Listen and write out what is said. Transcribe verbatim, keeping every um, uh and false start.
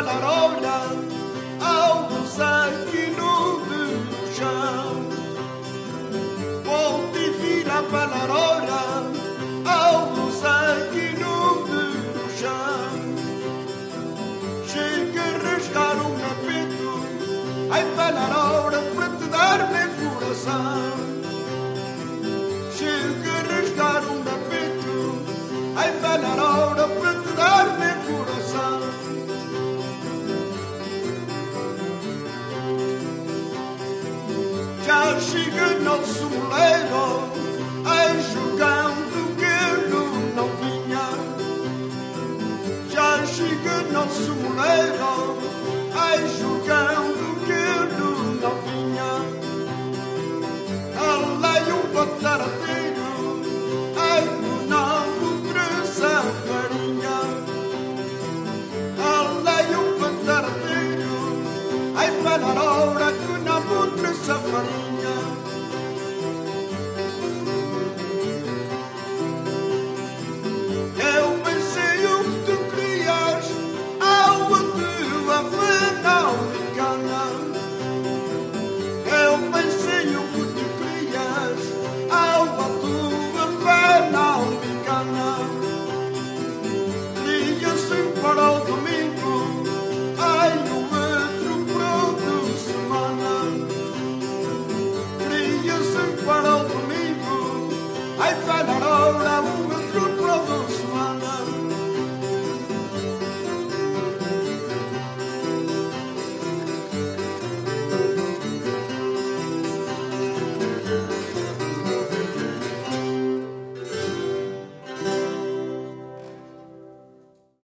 falar hora ao sanguinho do chão. Volta e vira falar hora ao sanguinho do chão. Chega a rasgar um napito, ai falar hora para te dar meu coração. Chega a rasgar um napito, ai falar hora para te dar meu coração. Já chega nosso moleiro, ai jogando que ele não vinha. Já chega nosso moleiro, ai jogando que ele não vinha. Além um batarate